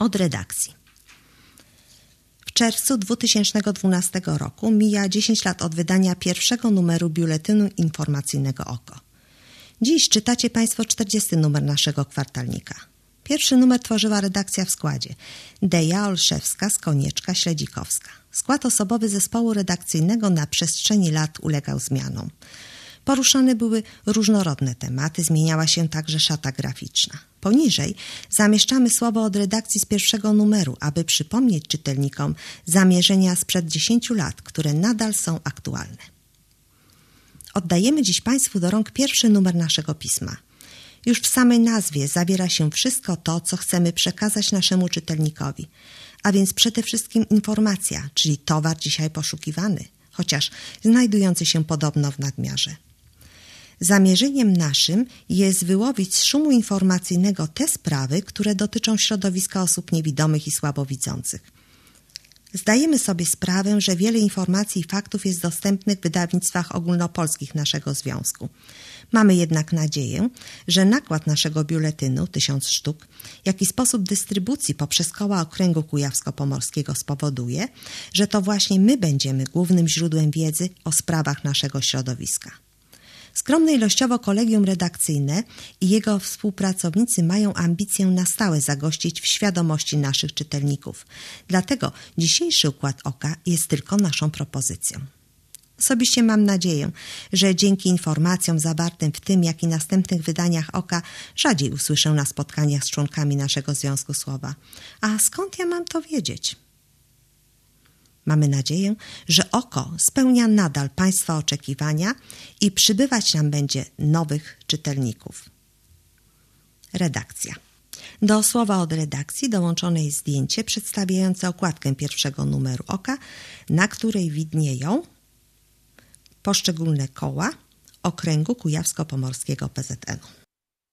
Od redakcji. W czerwcu 2012 roku mija 10 lat od wydania pierwszego numeru Biuletynu Informacyjnego OKO. Dziś czytacie Państwo 40. numer naszego kwartalnika. Pierwszy numer tworzyła redakcja w składzie: Deja, Olszewska, Skonieczka, Śledzikowska. Skład osobowy zespołu redakcyjnego na przestrzeni lat ulegał zmianom. Poruszane były różnorodne tematy, zmieniała się także szata graficzna. Poniżej zamieszczamy słowo od redakcji z pierwszego numeru, aby przypomnieć czytelnikom zamierzenia sprzed 10 lat, które nadal są aktualne. Oddajemy dziś Państwu do rąk pierwszy numer naszego pisma. Już w samej nazwie zawiera się wszystko to, co chcemy przekazać naszemu czytelnikowi, a więc przede wszystkim informacja, czyli towar dzisiaj poszukiwany, chociaż znajdujący się podobno w nadmiarze. Zamierzeniem naszym jest wyłowić z szumu informacyjnego te sprawy, które dotyczą środowiska osób niewidomych i słabowidzących. Zdajemy sobie sprawę, że wiele informacji i faktów jest dostępnych w wydawnictwach ogólnopolskich naszego związku. Mamy jednak nadzieję, że nakład naszego biuletynu, 1000 sztuk, jak i sposób dystrybucji poprzez koła okręgu kujawsko-pomorskiego spowoduje, że to właśnie my będziemy głównym źródłem wiedzy o sprawach naszego środowiska. Skromne ilościowo kolegium redakcyjne i jego współpracownicy mają ambicję na stałe zagościć w świadomości naszych czytelników. Dlatego dzisiejszy układ oka jest tylko naszą propozycją. Osobiście mam nadzieję, że dzięki informacjom zawartym w tym, jak i następnych wydaniach oka rzadziej usłyszę na spotkaniach z członkami naszego związku słowa. A skąd ja mam to wiedzieć? Mamy nadzieję, że oko spełnia nadal Państwa oczekiwania i przybywać nam będzie nowych czytelników. Redakcja. Do słowa od redakcji dołączone jest zdjęcie przedstawiające okładkę pierwszego numeru oka, na której widnieją poszczególne koła okręgu kujawsko-pomorskiego PZN-u.